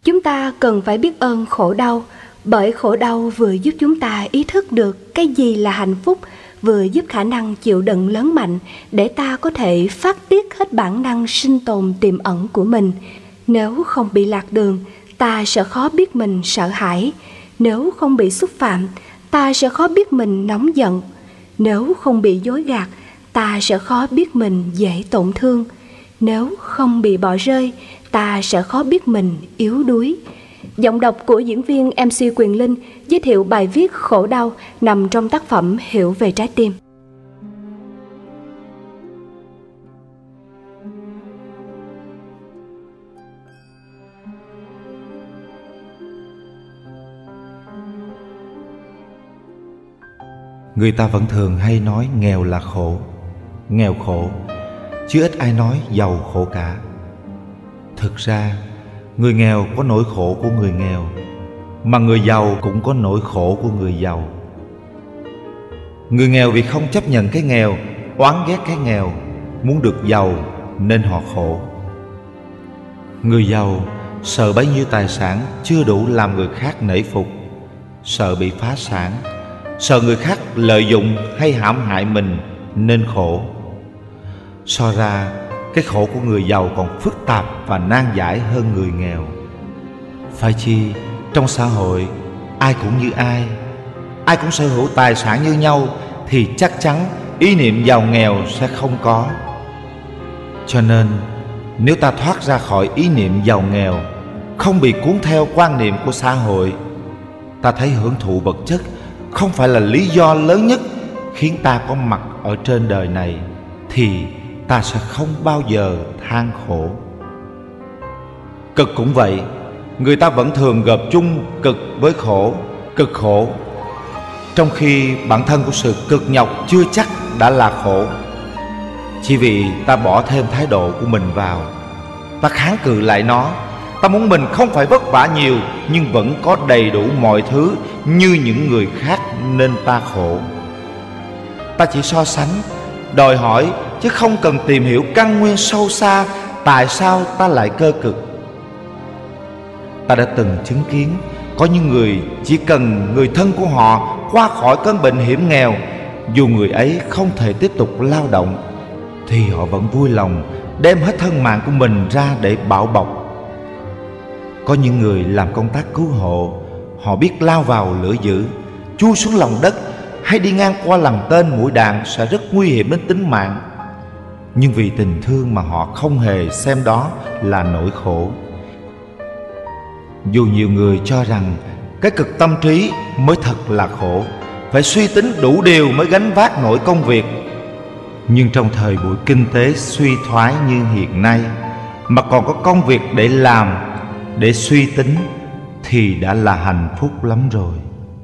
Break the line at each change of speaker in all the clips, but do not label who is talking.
Chúng ta cần phải biết ơn khổ đau, bởi khổ đau vừa giúp chúng ta ý thức được cái gì là hạnh phúc, vừa giúp khả năng chịu đựng lớn mạnh để ta có thể phát tiết hết bản năng sinh tồn tiềm ẩn của mình. Nếu không bị lạc đường, ta sẽ khó biết mình sợ hãi. Nếu không bị xúc phạm, ta sẽ khó biết mình nóng giận. Nếu không bị dối gạt, ta sẽ khó biết mình dễ tổn thương. Nếu không bị bỏ rơi, ta sẽ khó biết mình yếu đuối. Giọng đọc của diễn viên MC Quyền Linh giới thiệu bài viết Khổ đau nằm trong tác phẩm Hiểu về trái tim.
Người ta vẫn thường hay nói nghèo là khổ, nghèo khổ, chứ ít ai nói giàu khổ cả. Thực ra, người nghèo có nỗi khổ của người nghèo, mà người giàu cũng có nỗi khổ của người giàu. Người nghèo vì không chấp nhận cái nghèo, oán ghét cái nghèo, muốn được giàu nên họ khổ. Người giàu sợ bấy nhiêu tài sản chưa đủ làm người khác nể phục, sợ bị phá sản, sợ người khác lợi dụng hay hãm hại mình nên khổ. So ra, cái khổ của người giàu còn phức tạp và nan giải hơn người nghèo. Phải chi trong xã hội ai cũng như ai cũng sở hữu tài sản như nhau, thì chắc chắn ý niệm giàu nghèo sẽ không có. Cho nên nếu ta thoát ra khỏi ý niệm giàu nghèo, không bị cuốn theo quan niệm của xã hội, ta thấy hưởng thụ vật chất không phải là lý do lớn nhất khiến ta có mặt ở trên đời này, thì ta sẽ không bao giờ than khổ. Cực cũng vậy, người ta vẫn thường gộp chung cực với khổ, cực khổ, trong khi bản thân của sự cực nhọc chưa chắc đã là khổ. Chỉ vì ta bỏ thêm thái độ của mình vào, ta kháng cự lại nó, ta muốn mình không phải vất vả nhiều nhưng vẫn có đầy đủ mọi thứ như những người khác nên ta khổ. Ta chỉ so sánh, đòi hỏi chứ không cần tìm hiểu căn nguyên sâu xa tại sao ta lại cơ cực. Ta đã từng chứng kiến có những người chỉ cần người thân của họ qua khỏi cơn bệnh hiểm nghèo, dù người ấy không thể tiếp tục lao động, thì họ vẫn vui lòng đem hết thân mạng của mình ra để bảo bọc. Có những người làm công tác cứu hộ, họ biết lao vào lửa dữ, chui xuống lòng đất hay đi ngang qua lằn tên mũi đạn sẽ rất nguy hiểm đến tính mạng. Nhưng vì tình thương mà họ không hề xem đó là nỗi khổ. Dù nhiều người cho rằng cái cực tâm trí mới thật là khổ, phải suy tính đủ điều mới gánh vác nổi công việc, nhưng trong thời buổi kinh tế suy thoái như hiện nay mà còn có công việc để làm, để suy tính, thì đã là hạnh phúc lắm rồi.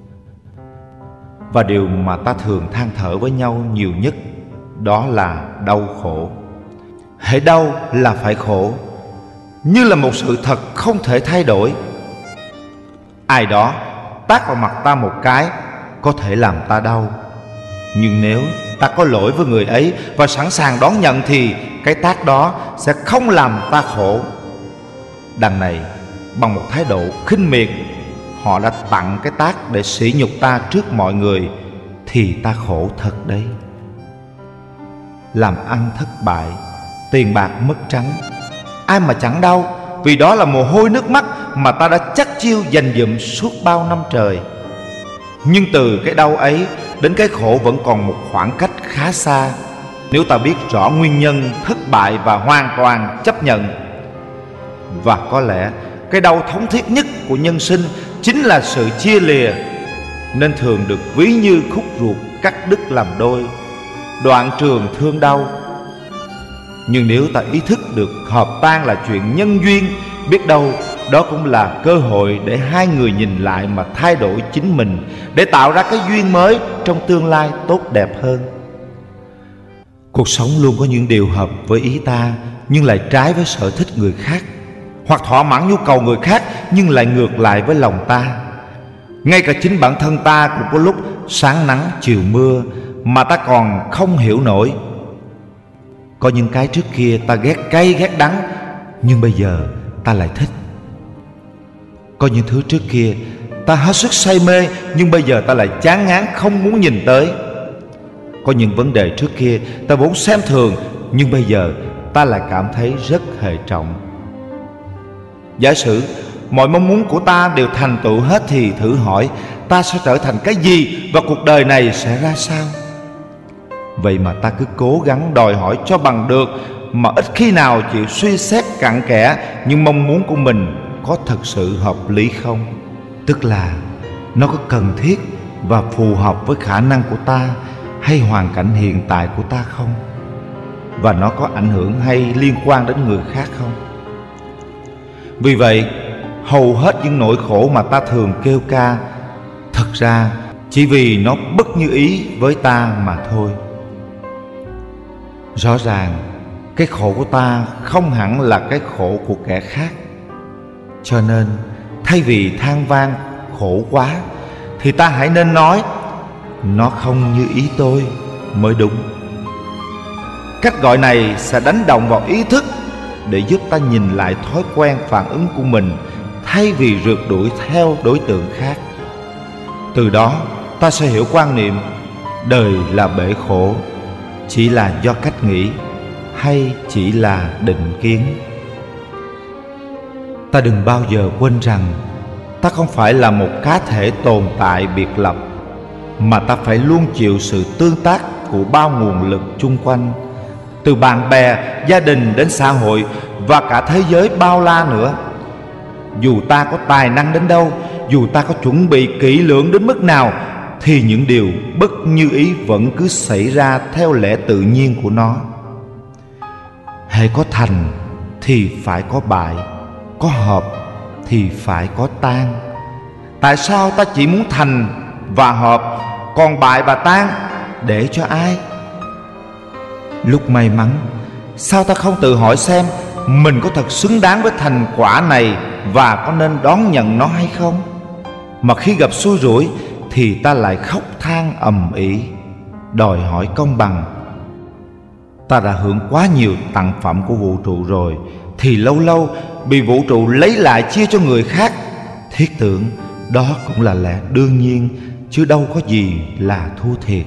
Và điều mà ta thường than thở với nhau nhiều nhất đó là đau khổ. Hễ đau là phải khổ, như là một sự thật không thể thay đổi. Ai đó tát vào mặt ta một cái có thể làm ta đau, nhưng nếu ta có lỗi với người ấy và sẵn sàng đón nhận thì cái tát đó sẽ không làm ta khổ. Đằng này bằng một thái độ khinh miệt, họ đã tặng cái tát để sỉ nhục ta trước mọi người, thì ta khổ thật đấy. Làm ăn thất bại, tiền bạc mất trắng, ai mà chẳng đau, vì đó là mồ hôi nước mắt mà ta đã chắc chiêu dành dụm suốt bao năm trời. Nhưng từ cái đau ấy đến cái khổ vẫn còn một khoảng cách khá xa, nếu ta biết rõ nguyên nhân thất bại và hoàn toàn chấp nhận. Và có lẽ cái đau thống thiết nhất của nhân sinh chính là sự chia lìa, nên thường được ví như khúc ruột cắt đứt làm đôi, đoạn trường thương đau. Nhưng nếu ta ý thức được hợp tan là chuyện nhân duyên, biết đâu đó cũng là cơ hội để hai người nhìn lại mà thay đổi chính mình, để tạo ra cái duyên mới trong tương lai tốt đẹp hơn. Cuộc sống luôn có những điều hợp với ý ta nhưng lại trái với sở thích người khác, hoặc thỏa mãn nhu cầu người khác nhưng lại ngược lại với lòng ta. Ngay cả chính bản thân ta cũng có lúc sáng nắng chiều mưa mà ta còn không hiểu nổi. Có những cái trước kia ta ghét cay ghét đắng, nhưng bây giờ ta lại thích. Có những thứ trước kia ta hết sức say mê, nhưng bây giờ ta lại chán ngán không muốn nhìn tới. Có những vấn đề trước kia ta vốn xem thường, nhưng bây giờ ta lại cảm thấy rất hệ trọng. Giả sử mọi mong muốn của ta đều thành tựu hết, thì thử hỏi ta sẽ trở thành cái gì và cuộc đời này sẽ ra sao? Vậy mà ta cứ cố gắng đòi hỏi cho bằng được, mà ít khi nào chịu suy xét cặn kẽ những mong muốn của mình có thật sự hợp lý không? Tức là nó có cần thiết và phù hợp với khả năng của ta hay hoàn cảnh hiện tại của ta không? Và nó có ảnh hưởng hay liên quan đến người khác không? Vì vậy, hầu hết những nỗi khổ mà ta thường kêu ca, thật ra chỉ vì nó bất như ý với ta mà thôi. Rõ ràng, cái khổ của ta không hẳn là cái khổ của kẻ khác. Cho nên, thay vì than vang khổ quá, thì ta hãy nên nói nó không như ý tôi mới đúng. Cách gọi này sẽ đánh động vào ý thức để giúp ta nhìn lại thói quen phản ứng của mình, thay vì rượt đuổi theo đối tượng khác. Từ đó ta sẽ hiểu quan niệm đời là bể khổ chỉ là do cách nghĩ hay chỉ là định kiến. Ta đừng bao giờ quên rằng ta không phải là một cá thể tồn tại biệt lập, mà ta phải luôn chịu sự tương tác của bao nguồn lực chung quanh, từ bạn bè, gia đình đến xã hội và cả thế giới bao la nữa. Dù ta có tài năng đến đâu, dù ta có chuẩn bị kỹ lưỡng đến mức nào, thì những điều bất như ý vẫn cứ xảy ra theo lẽ tự nhiên của nó. Hễ có thành thì phải có bại, có hợp thì phải có tan. Tại sao ta chỉ muốn thành và hợp, còn bại và tan để cho ai? Lúc may mắn, sao ta không tự hỏi xem mình có thật xứng đáng với thành quả này và có nên đón nhận nó hay không? Mà khi gặp xui rủi thì ta lại khóc than ầm ĩ, đòi hỏi công bằng. Ta đã hưởng quá nhiều tặng phẩm của vũ trụ rồi, thì lâu lâu bị vũ trụ lấy lại chia cho người khác, thiết tưởng đó cũng là lẽ đương nhiên, chứ đâu có gì là thua thiệt.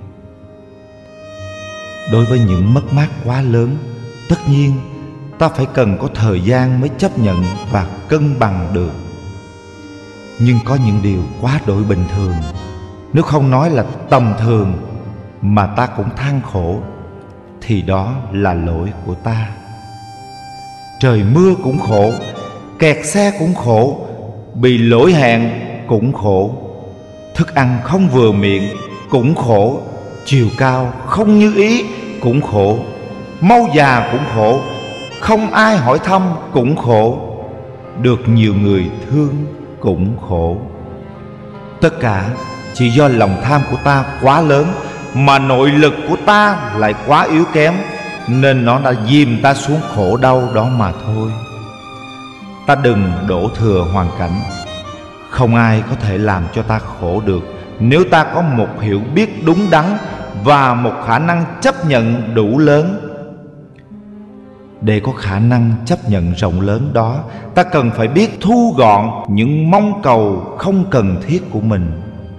Đối với những mất mát quá lớn, tất nhiên ta phải cần có thời gian mới chấp nhận và cân bằng được. Nhưng có những điều quá đổi bình thường, nếu không nói là tầm thường, mà ta cũng than khổ, thì đó là lỗi của ta. Trời mưa cũng khổ, kẹt xe cũng khổ, bị lỗi hẹn cũng khổ, thức ăn không vừa miệng cũng khổ, chiều cao không như ý cũng khổ, mau già cũng khổ, không ai hỏi thăm cũng khổ, được nhiều người thương cũng khổ. Tất cả chỉ do lòng tham của ta quá lớn, mà nội lực của ta lại quá yếu kém, nên nó đã dìm ta xuống khổ đau đó mà thôi. Ta đừng đổ thừa hoàn cảnh. Không ai có thể làm cho ta khổ được nếu ta có một hiểu biết đúng đắn và một khả năng chấp nhận đủ lớn. Để có khả năng chấp nhận rộng lớn đó, ta cần phải biết thu gọn những mong cầu không cần thiết của mình.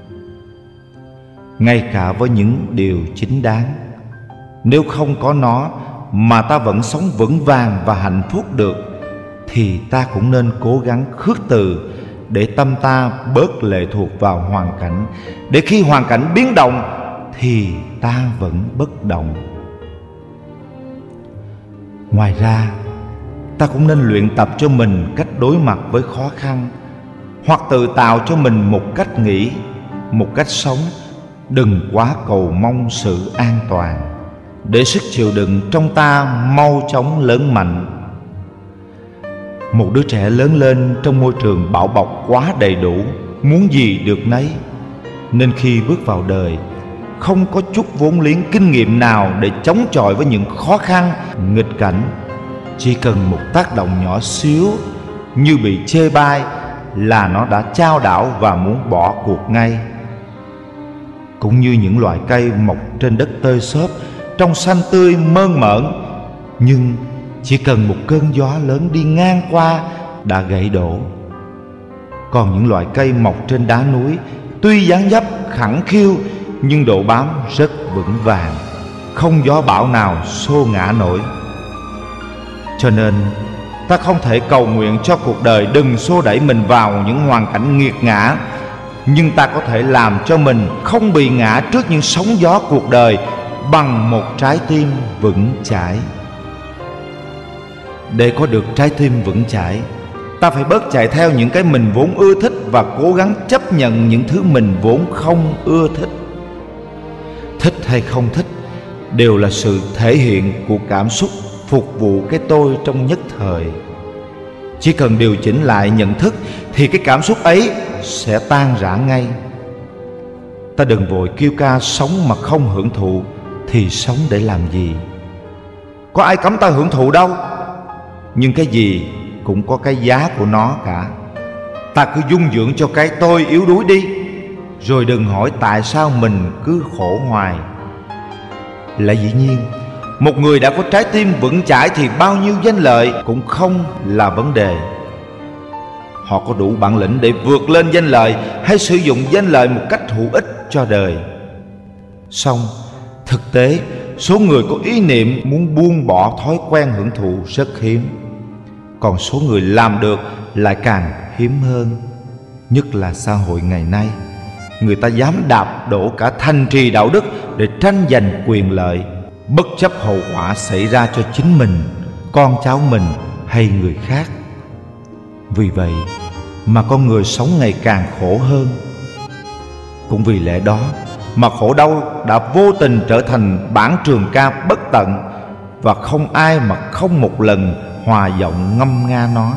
Ngay cả với những điều chính đáng, nếu không có nó mà ta vẫn sống vững vàng và hạnh phúc được, thì ta cũng nên cố gắng khước từ để tâm ta bớt lệ thuộc vào hoàn cảnh, để khi hoàn cảnh biến động thì ta vẫn bất động. Ngoài ra, ta cũng nên luyện tập cho mình cách đối mặt với khó khăn, hoặc tự tạo cho mình một cách nghĩ, một cách sống. Đừng quá cầu mong sự an toàn, để sức chịu đựng trong ta mau chóng lớn mạnh. Một đứa trẻ lớn lên trong môi trường bảo bọc quá đầy đủ, muốn gì được nấy, nên khi bước vào đời không có chút vốn liếng kinh nghiệm nào để chống chọi với những khó khăn, nghịch cảnh. Chỉ cần một tác động nhỏ xíu như bị chê bai là nó đã chao đảo và muốn bỏ cuộc ngay. Cũng như những loài cây mọc trên đất tơi xốp, trong xanh tươi mơn mởn, nhưng chỉ cần một cơn gió lớn đi ngang qua đã gãy đổ. Còn những loại cây mọc trên đá núi, tuy dáng dấp khẳng khiu nhưng độ bám rất vững vàng, không gió bão nào xô ngã nổi. Cho nên ta không thể cầu nguyện cho cuộc đời đừng xô đẩy mình vào những hoàn cảnh nghiệt ngã, nhưng ta có thể làm cho mình không bị ngã trước những sóng gió cuộc đời bằng một trái tim vững chãi. Để có được trái tim vững chãi, ta phải bớt chạy theo những cái mình vốn ưa thích và cố gắng chấp nhận những thứ mình vốn không ưa thích. Thích hay không thích đều là sự thể hiện của cảm xúc phục vụ cái tôi trong nhất thời. Chỉ cần điều chỉnh lại nhận thức thì cái cảm xúc ấy sẽ tan rã ngay. Ta đừng vội kêu ca sống mà không hưởng thụ, thì sống để làm gì? Có ai cấm ta hưởng thụ đâu. Nhưng cái gì cũng có cái giá của nó cả. Ta cứ dung dưỡng cho cái tôi yếu đuối đi, rồi đừng hỏi tại sao mình cứ khổ hoài. Là dĩ nhiên, một người đã có trái tim vững chãi thì bao nhiêu danh lợi cũng không là vấn đề. Họ có đủ bản lĩnh để vượt lên danh lợi hay sử dụng danh lợi một cách hữu ích cho đời. Song thực tế, số người có ý niệm muốn buông bỏ thói quen hưởng thụ rất hiếm. Còn số người làm được lại càng hiếm hơn. Nhất là xã hội ngày nay, người ta dám đạp đổ cả thành trì đạo đức để tranh giành quyền lợi, bất chấp hậu quả xảy ra cho chính mình, con cháu mình hay người khác. Vì vậy mà con người sống ngày càng khổ hơn. Cũng vì lẽ đó mà khổ đau đã vô tình trở thành bản trường ca bất tận, và không ai mà không một lần hòa giọng ngâm nga nó.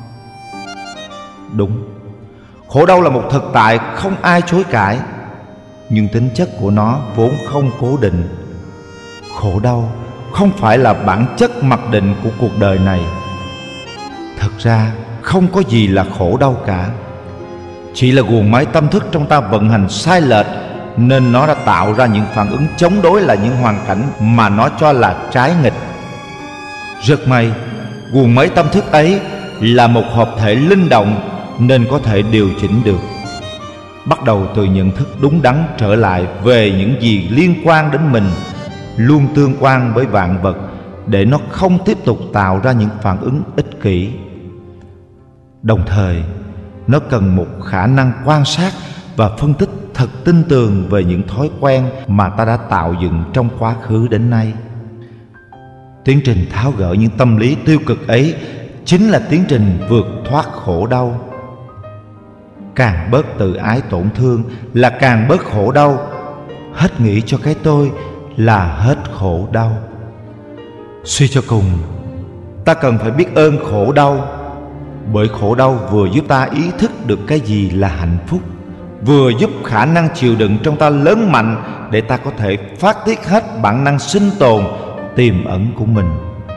Đúng, khổ đau là một thực tại không ai chối cãi, nhưng tính chất của nó vốn không cố định. Khổ đau không phải là bản chất mặc định của cuộc đời này. Thật ra không có gì là khổ đau cả. Chỉ là guồng máy tâm thức trong ta vận hành sai lệch, nên nó đã tạo ra những phản ứng chống đối lại những hoàn cảnh mà nó cho là trái nghịch. Rất may, guồng máy tâm thức ấy là một hợp thể linh động nên có thể điều chỉnh được. Bắt đầu từ nhận thức đúng đắn trở lại về những gì liên quan đến mình, luôn tương quan với vạn vật, để nó không tiếp tục tạo ra những phản ứng ích kỷ. Đồng thời, nó cần một khả năng quan sát và phân tích thật tinh tường về những thói quen mà ta đã tạo dựng trong quá khứ đến nay. Tiến trình tháo gỡ những tâm lý tiêu cực ấy chính là tiến trình vượt thoát khổ đau. Càng bớt tự ái tổn thương là càng bớt khổ đau. Hết nghĩ cho cái tôi là hết khổ đau. Suy cho cùng, ta cần phải biết ơn khổ đau, bởi khổ đau vừa giúp ta ý thức được cái gì là hạnh phúc, vừa giúp khả năng chịu đựng trong ta lớn mạnh để ta có thể phát tiết hết bản năng sinh tồn tiềm ẩn của mình.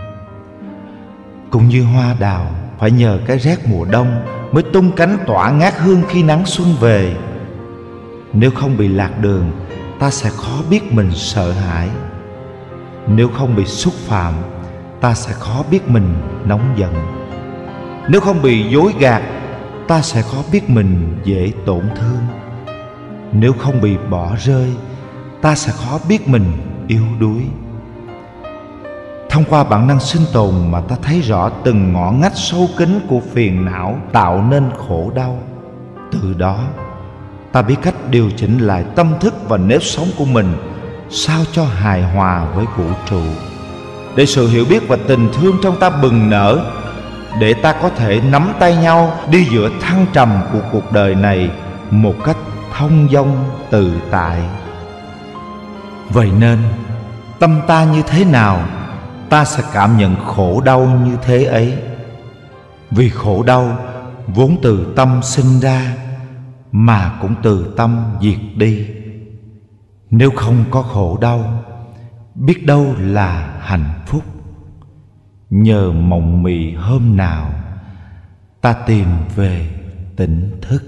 Cũng như hoa đào phải nhờ cái rét mùa đông mới tung cánh tỏa ngát hương khi nắng xuân về. Nếu không bị lạc đường, ta sẽ khó biết mình sợ hãi. Nếu không bị xúc phạm, ta sẽ khó biết mình nóng giận. Nếu không bị dối gạt, ta sẽ khó biết mình dễ tổn thương. Nếu không bị bỏ rơi, ta sẽ khó biết mình yếu đuối. Thông qua bản năng sinh tồn mà ta thấy rõ từng ngõ ngách sâu kín của phiền não tạo nên khổ đau. Từ đó, ta biết cách điều chỉnh lại tâm thức và nếp sống của mình sao cho hài hòa với vũ trụ, để sự hiểu biết và tình thương trong ta bừng nở, để ta có thể nắm tay nhau đi giữa thăng trầm của cuộc đời này một cách thông dong tự tại. Vậy nên, tâm ta như thế nào, ta sẽ cảm nhận khổ đau như thế ấy. Vì khổ đau vốn từ tâm sinh ra, mà cũng từ tâm diệt đi. Nếu không có khổ đau, biết đâu là hạnh phúc. Nhờ mộng mị hôm nào, ta tìm về tỉnh thức.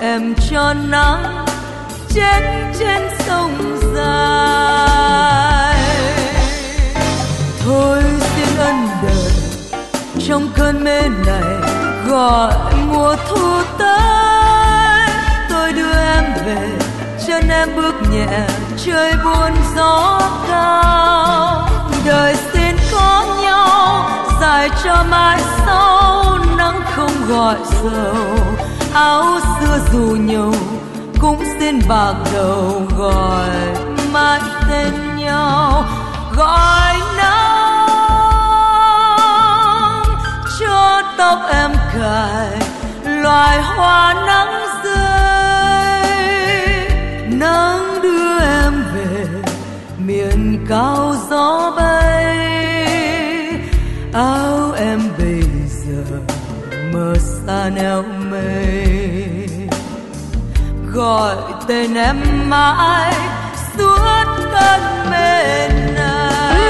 em cho nắng chết trên sông dài. Thôi xin ân đời trong cơn mê này gọi mùa thu tới. Tôi đưa em về, chân em bước nhẹ trời buồn gió cao. Đời xin có nhau dài cho mãi sau, nắng không gọi sầu. Áo xưa dù nhung cũng xin bạc đầu, gọi mãi tên nhau. Gọi nắng cho tóc em cài loài hoa nắng rơi. Nắng đưa em về miền cao gió bay. Áo em bây giờ mờ xa neo mây, gọi tên em mãi suốt cơn mê này.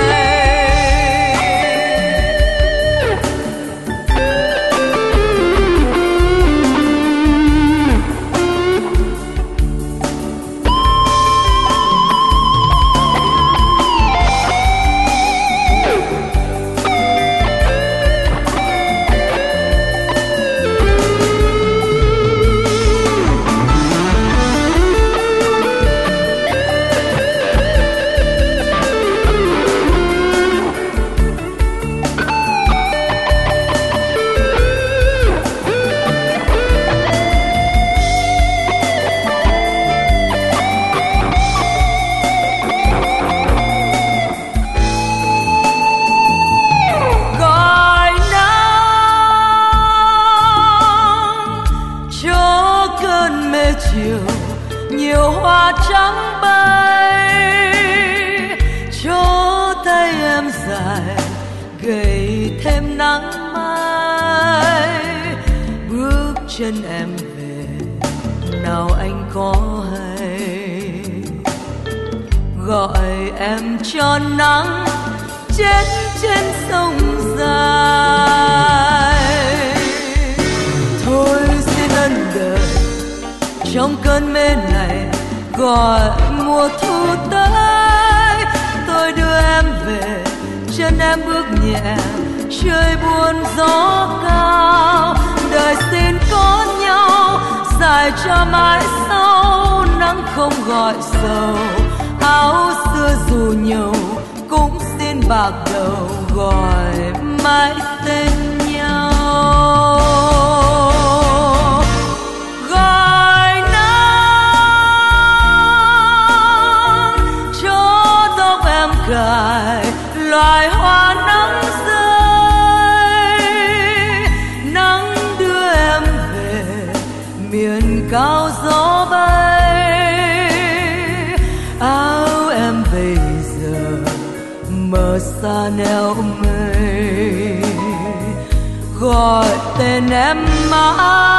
Nhiều hoa trắng bay, cho tay em dài gầy thêm nắng mai. Bước chân em về nào anh có hay, gọi em cho nắng chết trên sông dài. Thôi xin ân đời trong cơn mê này gọi mùa thu tới. Tôi đưa em về, chân em bước nhẹ trời buồn gió cao. Đời xin có nhau dài cho mãi sau, nắng không gọi sầu. Áo xưa dù nhầu cũng xin bạc đầu, gọi mãi tên nhau. Cài loài hoa nắng rơi. Nắng đưa em về miền cao gió bay. Áo em bây giờ mờ xa neo mây, gọi tên em mãi